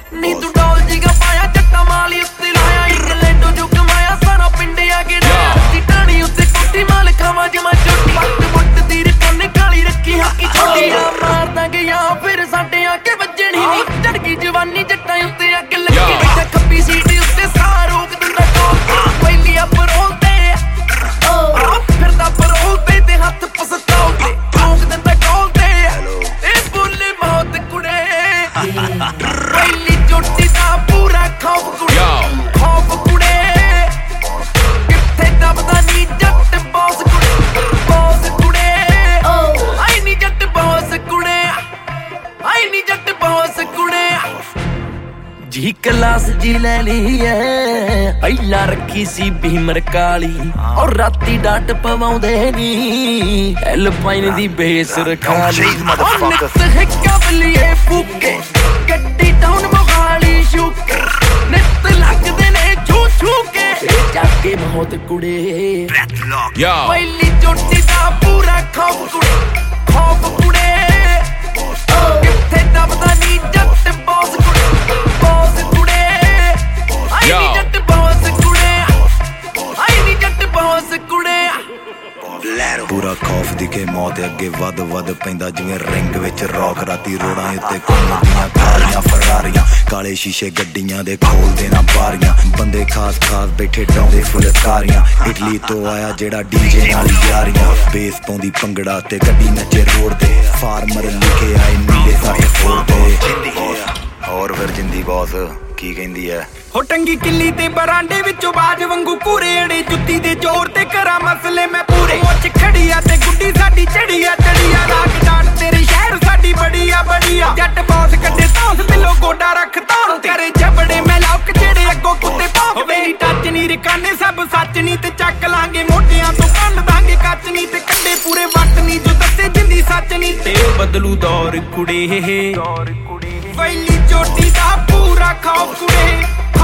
ਨੀ ਤੂੰ ਡੋਲ ਜਿਗਾ ਪਾਇਆ ਚੱਟਾ ਮਾਲੀ ਉੱਤੇ ਲਾਇਆ ਇੰਗਲੈਂਡੋਂ ਜੋ ਕਮਾਇਆ ਸਾਰਾ ਪਿੰਡਿਆ ਗਿਣਿਆ ਰੱਖੀ ਟਾਣੀ ਉੱਤੇ ਕੋਠੀ ਮਾਲ ਖਾਵਾਂ ਜਮਾ ਚੋਟੀ ਵੱਟ ਦੀ ਰਕੋਨੇ ਕਾਲੀ ਰੱਖੀ ਹੱਕੀ ਛੋਟੀ ਮਾਰ ਦਾਂਗੇ ਜਾਂ ਫਿਰ ਸਾਡੇ ਆ ਕੇ ਵੱਜਣੀ ਨੀ ਚੜ ਗਈ ਜਵਾਨੀ ਜੱਟਾਂ ਉੱਤੇ ਅੱਗ ਲੱਗੀ ਬੈਠਾ ਖੱਬੀ ਸੀਟ ਉੱਤੇ ਸਾਹ ਰੋਕ ਦਿੰਦਾ ਟੋਲ ਪਹਿਲੀ ਪਰੋਲ ਤੇ ਫਿਰਦਾ ਪਰੋਲ ਤੇ ਹੱਥ ਪਸਤਾਉ ਤੇ ਰੋਕ ਦਿੰਦਾ ਕੋਲ ਤੇ ਇਹ ਬੋਲੇ ਮੌਤ ਕੁੜੇ ਪਹਿਲੀ ਚੋਟੀ ਦਾ ਪੂਰਾ ਖੌਫ ਕੁੜੇ ਖੌਫ ਕੁੜੇ ਕਿੱਥੇ ਦਬਦਾ ਨੀ ਜੱਟ ਬੌਸ ਕੁੜੇ ਆਈ ਨੀ ਜੱਟ ਬੌਸ ਕੁੜੇ ਆਈ ਨੀ ਜੱਟ ਬੌਸ ਕੁੜੇ ਜੀ ਕਲਾਸ ਜੀ ਲੈ ਲਈ ਐ ਪਹਿਲਾਂ ਰੱਖੀ ਸੀ ਭੀਮਰ ਕਾਲੀ ਔਰ ਰਾਤੀ ਡਾਟ ਪਵਾਉਂਦੇ ਨੀ ਐਲਪਾਈਨ ਦੀ ਬੇਸ ਰਖਾ ਲਈ ਨਿੱਤ ਹੈ ਕਬਲੀਏ ਫੂਕੇ ਗੱਡੀ ਟਾਊਨ ਮੋਹਾਲੀ ਸ਼ੂਕੇ ਨਿੱਤ ਲੱਗਦੇ ਨੇ ਛੂ ਛੂ ਕੇ ਜਾਕੇ ਬਹੁਤ ਕੁੜੇ ਪਹਿਲੀ ਚੋਟੀ ਦਾ ਪੂਰਾ ਖੌਫ ਕੁੜੇ ਕਿੱਥੇ ਦਬਦਾ ਨੀ ਜੱਟ ਬੌਸ ਕੁੜੇ ਆਈ ਨੀ ਜੱਟ ਬੌਸ ਕੁੜੇ ਪੂਰਾ ਖੌਫ ਦਿਖੇ ਮੌਤ ਅੱਗੇ ਵੱਧ ਪੈਂਦਾ ਜਿਵੇਂ ਰਿੰਗ ਵਿੱਚ ਰੌਕ ਰਾਤੀ ਰੋੜਾਂ ਉੱਤੇ ਘੁੰਮਦੀਆਂ ਕਾਲੀਆਂ ਫਰਾਰੀਆਂ ਕਾਲੇ ਸ਼ੀਸ਼ੇ ਗੱਡੀਆਂ ਦੇ ਖੋਲਦੇ ਨਾ ਬਾਰੀਆਂ ਬੰਦੇ ਖਾਸ ਬੈਠੇ ਡਾਉਂਦੇ ਫੁਲਕਾਰੀਆਂ ਇਟਲੀ ਤੋਂ ਆਇਆ ਜਿਹੜਾ ਡੀਜੇ ਨਾਲ ਯਾਰੀਆਂ ਬੇਸ ਪਾਉਂਦੀ ਭੰਗੜਾ ਤੇ ਗੱਡੀ ਨੱਚੇ ਰੋਡ ਤੇ ਫਾਰਮਰ ਲਿਖੇ ਆਏ ਨੀਲੇ ਸਾਡੇ ਫੋਲ ਤੇ ਹੋਰ ਫਿਰ ਜਿੰਦੀ ਬੌਸ ਕੀ ਕਹਿੰਦੀ ਐ ਹੋ ਟੰਗੀ ਕਿੱਲੀ ਤੇ ਬਰਾਂਡੇ ਵਿੱਚੋਂ ਬਾਜ ਵਾਂਗੂ ਕੂਰੇੜੇ ਜੁੱਤੀ ਦੇ ਜ਼ੋਰ ਤੇ ਕਰਾਂ ਮਸਲੇ ਮੈਂ ਪੂਰੇ ਮੁੱਛ ਖੜੀਆ ਤੇ ਗੁੱਡੀ ਸਾਡੀ ਚੜੀਆ ਰਾਗ ਡਾਟ ਤੇਰੇ ਸ਼ਹਿਰ ਸਾਡੀ ਬੜੀਆ ਜੱਟ ਬੌਸ ਕੱਢੇ ਤੌਸ ਦਿਲੋਂ ਗੋਡਾ ਰੱਖ ਤੌਣ ਕਰੇ ਜਬੜੇ ਮੈਂ ਲੌਕ ਜਿਹੜੇ ਅੱਗੋਂ ਕੁੱਤੇ ਭੌਂਕਦੇ ਨੀ ਟੱਚ ਨੀ ਰਕਾਨੇ ਸਭ ਸੱਚ ਨੀ ਤੇ ਚੱਕ ਲਾਂਗੇ ਮੋਢਿਆਂ ਤੋਂ ਕੱਢ ਦਾਂਗੇ ਕੱਚ ਨੀ ਤੇ ਕੰਡੇ ਪੂਰੇ ਵੱਟ ਨੀ ਜੋ ਦੱਸੇ ਜਿੰਦੀ ਸੱਚ ਨੀ ਤੇ ਬਦਲੂ ਦੌਰ ਕੁੜੇ ਪਹਿਲੀ ਚੋਟੀ ਦਾ ਪੂਰਾ ਖੌਫ ਕੁੜੇ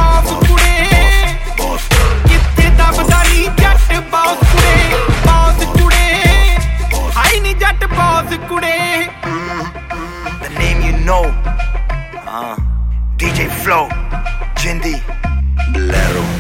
ਕਿੱਥੇ ਦਬਦਾ ਨੀ ਜੱਟ ਬੌਸ ਕੁੜੇ ਹਾਈ ਨੀ ਜੱਟ ਬੌਸ ਕੁੜੇ The name you know DJ Flow Jindy Bolero